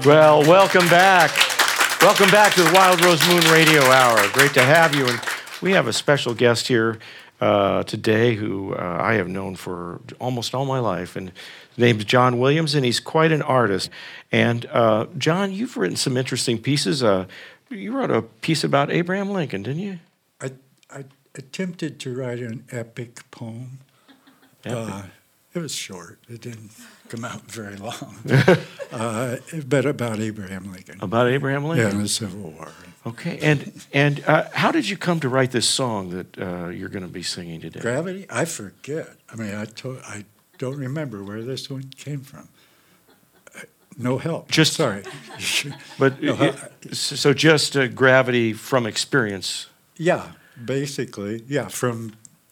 Well, welcome back. Welcome back to the Wild Rose Moon Radio Hour. Great to have you. And we have a special guest here today who I have known for almost all my life. And his name's John Williams, and he's quite an artist. And John, you've written some interesting pieces. You wrote a piece about Abraham Lincoln, didn't you? I attempted to write an epic poem. It was short. It didn't come out very long. But about Abraham Lincoln. About Abraham Lincoln? Yeah, in the Civil War. Okay. And how did you come to write this song that you're going to be singing today? Gravity? I forget. I mean, I don't remember where this one came from. No help. Sorry. But no, so just gravity from experience. Yeah, basically. Yeah, from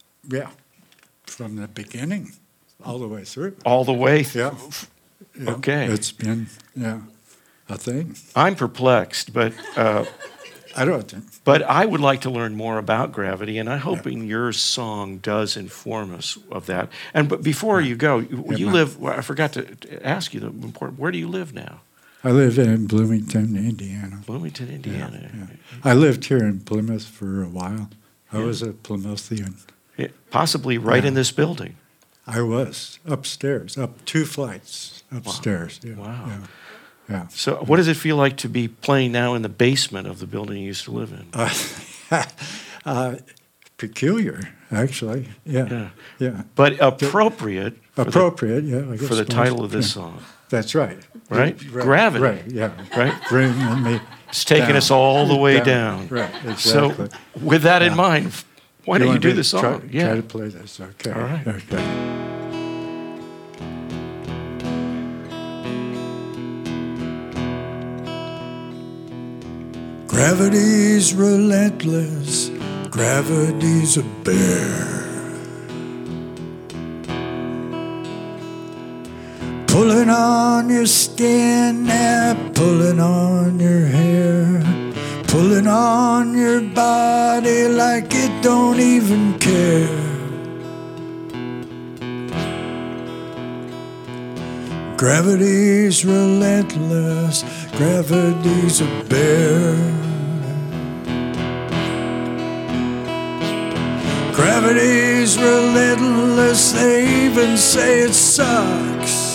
the beginning. All the way through. All the way through? Yeah. Okay. It's been, a thing. I'm perplexed, but... I don't think. But I would like to learn more about gravity, and I'm hoping your song does inform us of that. But before you go, you live... Well, I forgot to ask you the important... Where do you live now? I live in Bloomington, Indiana. Bloomington, Indiana. Yeah. I lived here in Plymouth for a while. I was a Plymouthian. Yeah, possibly right in this building. I was upstairs, up 2 flights upstairs. Wow. Yeah. So what does it feel like to be playing now in the basement of the building you used to live in? Peculiar, actually. Yeah. But appropriate. I guess. For the title of this song. That's right. Right? Gravity. Right, yeah. Right? Bringing me It's taking us all the way down. Right, exactly. So with that in mind, why don't you do the song? Try to play this, okay. All right. Okay. Gravity's relentless, gravity's a bear. Pulling on your skin and pulling on your hair. Pulling on your body like it don't even care. Gravity's relentless, gravity's a bear. Gravity's relentless, they even say it sucks.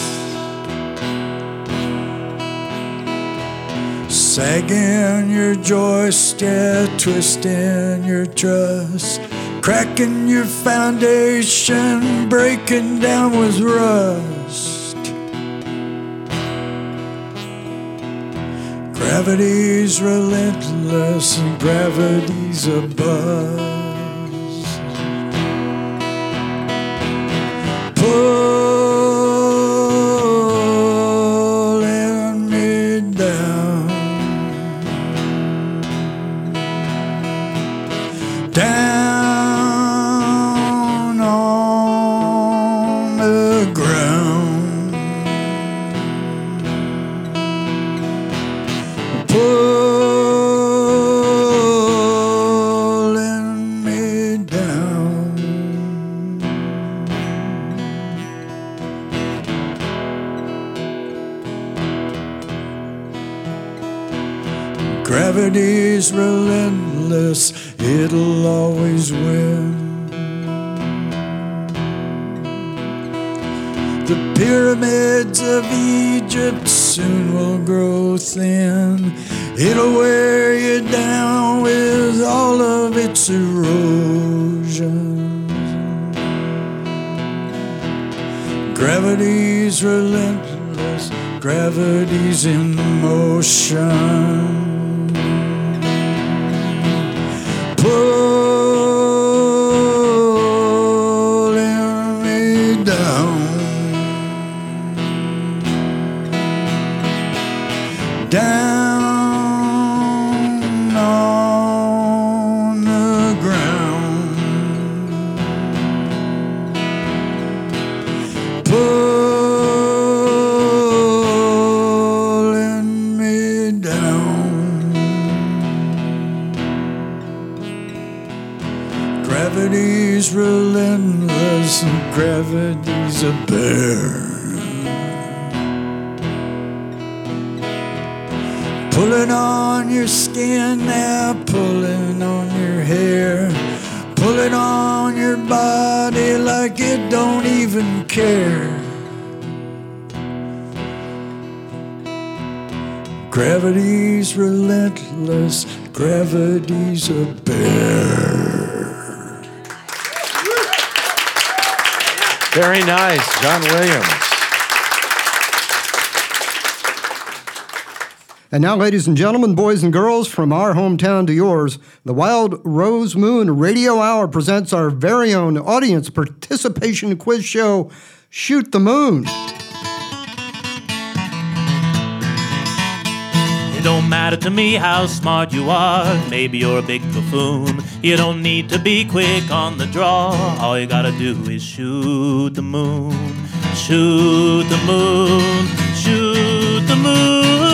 Sagging your joystick, twisting your truss, cracking your foundation, breaking down with rust. Gravity's relentless and gravity's a buzz. Pulling me down, down on the ground. Pulling me down. Gravity's relentless, it'll always win. The pyramids of Egypt soon will grow thin. It'll wear you down with all of its erosion. Gravity's relentless, gravity's in motion. Pulling me down, down on the ground. Pulling me down. Gravity's relentless and gravity's a bear. Pulling on your skin, now pulling on your hair, pulling on your body like it don't even care. Gravity's relentless, gravity's a bear. Very nice, John Williams. And now, ladies and gentlemen, boys and girls, from our hometown to yours, the Wild Rose Moon Radio Hour presents our very own audience participation quiz show, Shoot the Moon. It don't matter to me how smart you are, maybe you're a big buffoon. You don't need to be quick on the draw, all you gotta do is shoot the moon. Shoot the moon, shoot the moon.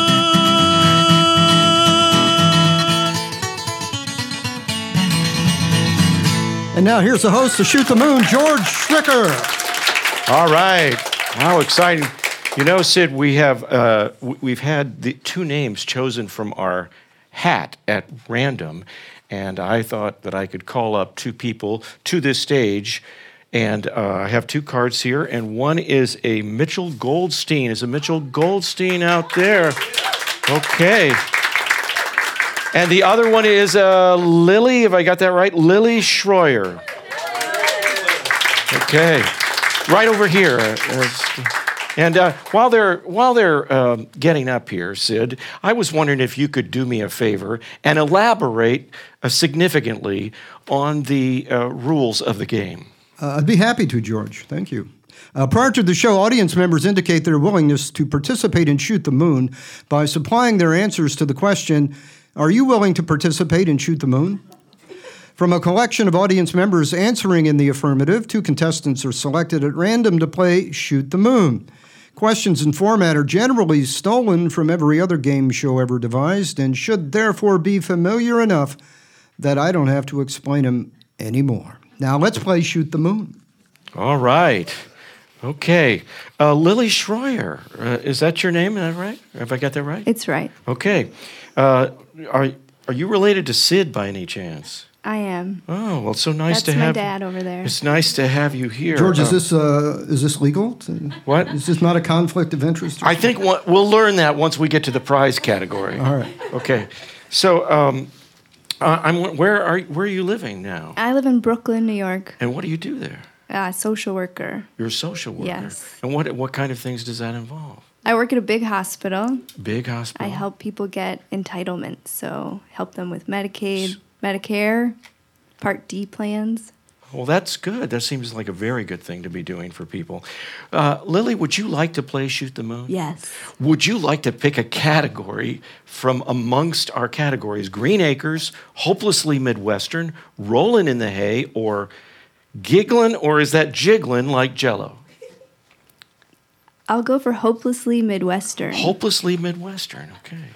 And now here's the host of Shoot the Moon, George Stricker. All right. How exciting. You know, Sid, we've had the two names chosen from our hat at random, and I thought that I could call up two people to this stage, and I have two cards here, and one is a Mitchell Goldstein. Is a Mitchell Goldstein out there? Okay. And the other one is Lily, if I got that right, Lily Schroyer. Okay, right over here. And while they're getting up here, Sid, I was wondering if you could do me a favor and elaborate significantly on the rules of the game. I'd be happy to, George. Thank you. Prior to the show, audience members indicate their willingness to participate in Shoot the Moon by supplying their answers to the question, are you willing to participate in Shoot the Moon? From a collection of audience members answering in the affirmative, two contestants are selected at random to play Shoot the Moon. Questions and format are generally stolen from every other game show ever devised and should therefore be familiar enough that I don't have to explain them anymore. Now let's play Shoot the Moon. All right. Okay. Lily Schroyer, is that your name? Is that right? Have I got that right? It's right. Okay. Are you related to Sid by any chance? I am. Oh, well, it's so nice to That's my have dad over there. It's nice to have you here. George, is this legal? What? Is this not a conflict of interest? I think we'll learn that once we get to the prize category. All right. Okay. So, where are you living now? I live in Brooklyn, New York. And what do you do there? Social worker. You're a social worker. Yes. And what kind of things does that involve? I work at a big hospital. Big hospital. I help people get entitlements, so help them with Medicaid, Medicare, Part D plans. Well, that's good. That seems like a very good thing to be doing for people. Lily, would you like to play Shoot the Moon? Yes. Would you like to pick a category from amongst our categories? Green Acres, Hopelessly Midwestern, Rollin' in the Hay, or Gigglin', or is that jigglin' like Jell-O? I'll go for Hopelessly Midwestern. Hopelessly Midwestern, okay.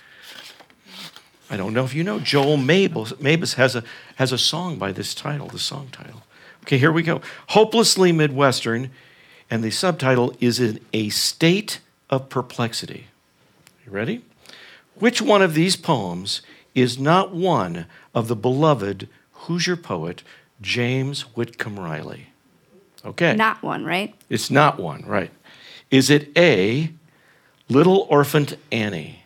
I don't know if you know, Joel Mabus has a song by this title, the song title. Okay, here we go. Hopelessly Midwestern, and the subtitle is in a state of perplexity. You ready? Which one of these poems is not one of the beloved Hoosier poet James Whitcomb Riley? Okay. Not one, right? It's not one, right. Is it A, Little Orphaned Annie?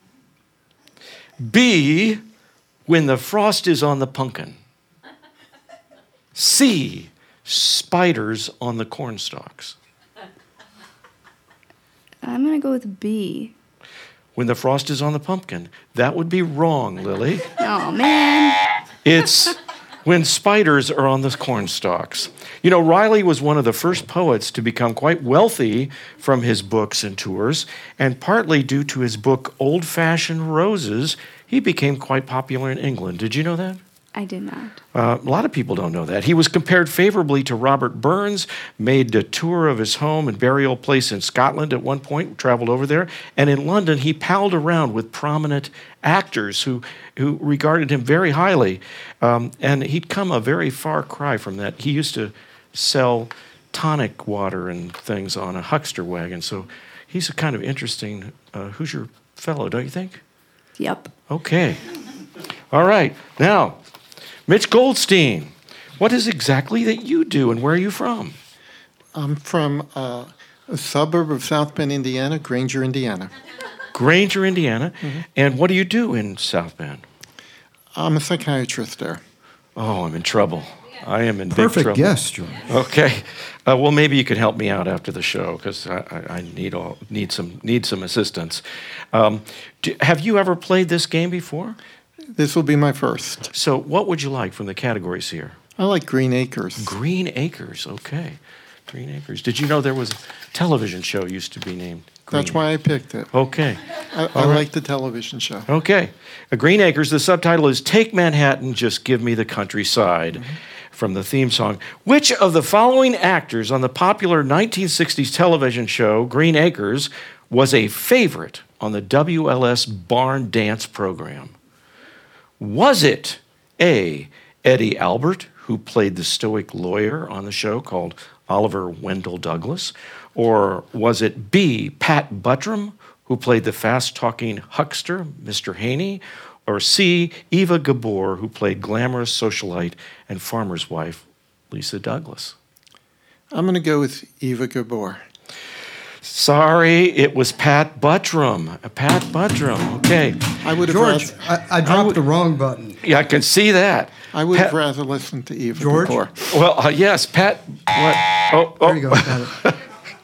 B, When the Frost is on the Pumpkin? C, Spiders on the Cornstalks? I'm going to go with B. When the Frost is on the Pumpkin. That would be wrong, Lily. Oh, man. It's When Spiders Are on the Cornstalks. You know, Riley was one of the first poets to become quite wealthy from his books and tours, and partly due to his book Old-Fashioned Roses, he became quite popular in England. Did you know that? I did not. A lot of people don't know that. He was compared favorably to Robert Burns, made a tour of his home and burial place in Scotland at one point, traveled over there, and in London he palled around with prominent actors who regarded him very highly, and he'd come a very far cry from that. He used to sell tonic water and things on a huckster wagon, so He's a kind of interesting Hoosier fellow, don't you think? Yep. Okay. All right. Now, Mitch Goldstein, what is exactly that you do and where are you from? I'm from a suburb of South Bend, Indiana, Granger, Indiana. Granger, Indiana. Mm-hmm. And what do you do in South Bend? I'm a psychiatrist there. Oh, I'm in trouble. I am in big Perfect trouble. guess, George. Okay. Well, maybe you could help me out after the show because I need some assistance. Have you ever played this game before? This will be my first. So what would you like from the categories here? I like Green Acres. Green Acres, okay. Green Acres. Did you know there was a television show used to be named Green? That's why I picked it. Okay. I like the television show. Okay. Green Acres, the subtitle is Take Manhattan, Just Give Me the Countryside, from the theme song. Which of the following actors on the popular 1960s television show Green Acres was a favorite on the WLS Barn Dance program? Was it A, Eddie Albert, who played the stoic lawyer on the show called Oliver Wendell Douglas? Or was it B, Pat Buttram, who played the fast-talking huckster, Mr. Haney? Or C, Eva Gabor, who played glamorous socialite and farmer's wife, Lisa Douglas? I'm going to go with Eva Gabor. Sorry, it was Pat Buttram. Pat Buttram, okay. I would have George, I dropped the wrong button. Yeah, I can see that. I would have rather listened to Eva George? Gabor. Well, yes, Pat. What? Oh, There you go. Got it.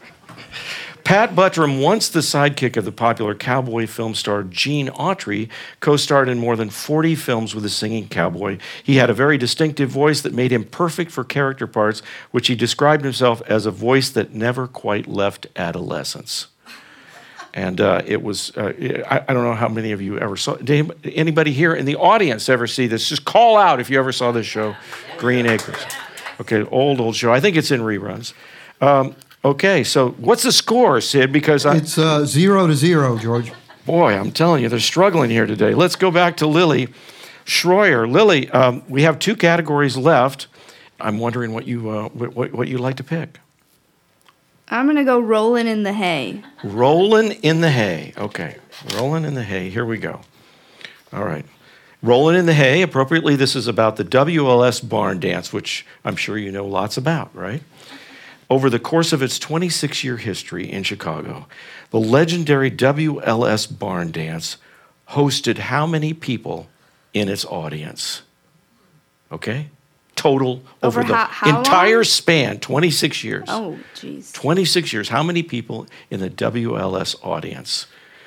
Pat Buttram, once the sidekick of the popular cowboy film star Gene Autry, co-starred in more than 40 films with a singing cowboy. He had a very distinctive voice that made him perfect for character parts, which he described himself as a voice that never quite left adolescence. And it was, I don't know how many of you ever saw, did anybody here in the audience ever see this? Just call out if you ever saw this show, Green Acres. Okay, old show. I think it's in reruns. Okay, so what's the score, Sid? Because It's 0-0, George. boy, I'm telling you, they're struggling here today. Let's go back to Lily Schroyer. Lily, we have 2 categories left. I'm wondering what you'd like to pick. I'm going to go Rollin' in the Hay. Rollin' in the Hay. Okay, Rollin' in the Hay. Here we go. All right. Rollin' in the Hay. Appropriately, this is about the WLS Barn Dance, which I'm sure you know lots about, right? Over the course of its 26-year history in Chicago, the legendary WLS Barn Dance hosted how many people in its audience? Okay? Total over the how entire long? span, 26 years. Oh, jeez. 26 years. How many people in the WLS audience?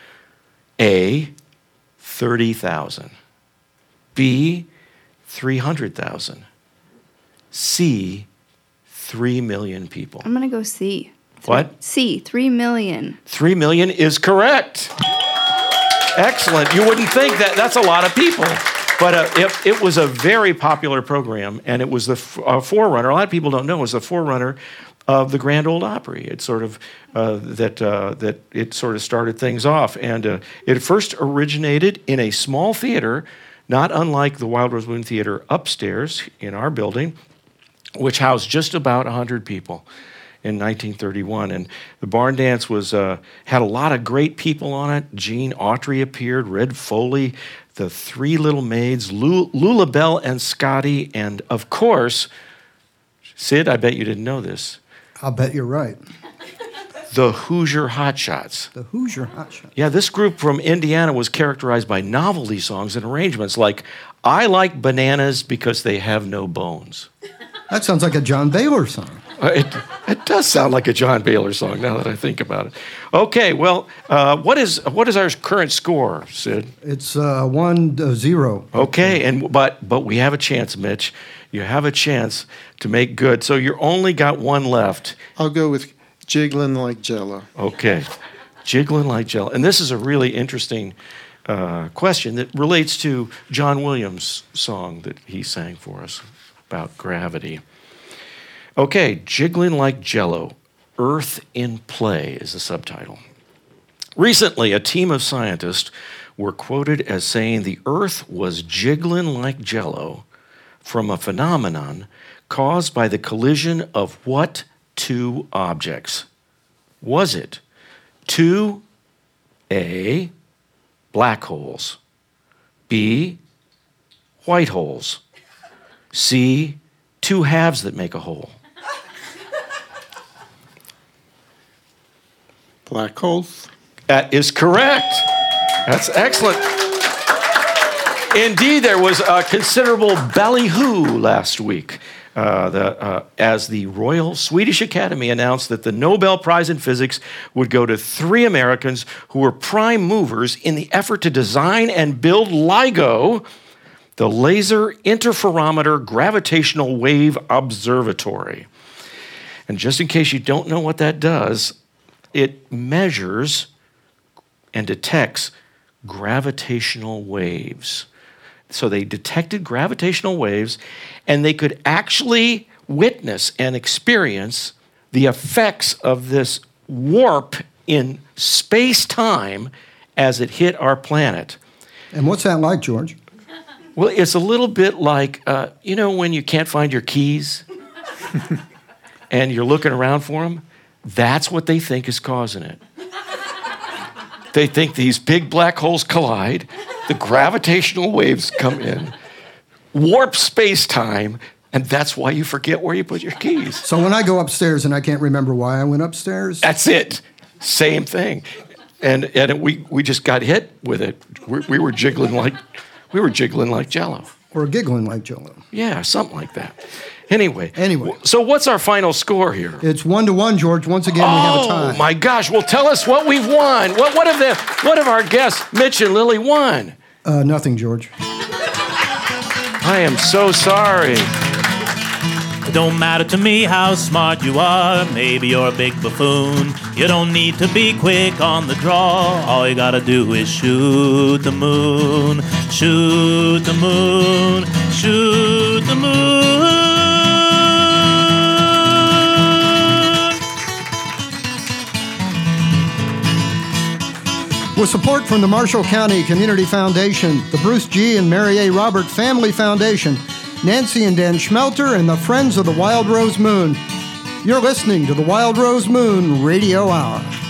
A, 30,000. B, 300,000. C, 3 million people. I'm going to go C. What? C, 3 million. 3 million is correct. Excellent. You wouldn't think that. That's a lot of people. But it was a very popular program, and it was the forerunner. A lot of people don't know it was the forerunner of the Grand Ole Opry. It sort of that it sort of started things off, and it first originated in a small theater, not unlike the Wild Rose Moon Theater upstairs in our building, which housed just about 100 people in 1931. And the barn dance was had a lot of great people on it. Gene Autry appeared, Red Foley, the Three Little Maids, Lula Bell and Scotty, and of course, Sid, I bet you didn't know this, I'll bet you're right. the Hoosier Hotshots. The Hoosier Hotshots. Yeah, this group from Indiana was characterized by novelty songs and arrangements like, I like bananas because they have no bones. That sounds like a John Baylor song. It does sound like a John Baylor song now that I think about it. Okay, well, what is our current score, Sid? It's 1-0. Okay, but we have a chance, Mitch. You have a chance to make good. So you only got one left. I'll go with Jiggling Like Jello. Okay, Jiggling Like Jello. And this is a really interesting question that relates to John Williams' song that he sang for us about gravity. Okay, Jiggling Like Jello, Earth in Play is the subtitle. Recently, a team of scientists were quoted as saying the Earth was jiggling like Jello from a phenomenon caused by the collision of what 2 objects? Was it 2 A, black holes, B, white holes, C, 2 halves that make a hole? Black holes. That is correct. That's excellent. Indeed, there was a considerable ballyhoo last week as the Royal Swedish Academy announced that the Nobel Prize in Physics would go to 3 Americans who were prime movers in the effort to design and build LIGO, the Laser Interferometer Gravitational Wave Observatory. And just in case you don't know what that does, it measures and detects gravitational waves. So they detected gravitational waves, and they could actually witness and experience the effects of this warp in space-time as it hit our planet. And what's that like, George? Well, it's a little bit like, when you can't find your keys and you're looking around for them? That's what they think is causing it. They think these big black holes collide, the gravitational waves come in, warp space-time, and that's why you forget where you put your keys. So when I go upstairs and I can't remember why I went upstairs? That's it. Same thing. And we just got hit with it. We were jiggling like Jello. Or giggling like Jello. Yeah, something like that. Anyway. So what's our final score here? It's 1-1, George. Once again, we have a tie. Oh, my gosh. Well, tell us what we've won. What have our guests, Mitch and Lily, won? Nothing, George. I am so sorry. It don't matter to me how smart you are. Maybe you're a big buffoon. You don't need to be quick on the draw. All you gotta do is shoot the moon. Shoot the moon. Shoot the moon. With support from the Marshall County Community Foundation, the Bruce G. and Mary A. Robert Family Foundation, Nancy and Dan Schmelter, and the Friends of the Wild Rose Moon. You're listening to the Wild Rose Moon Radio Hour.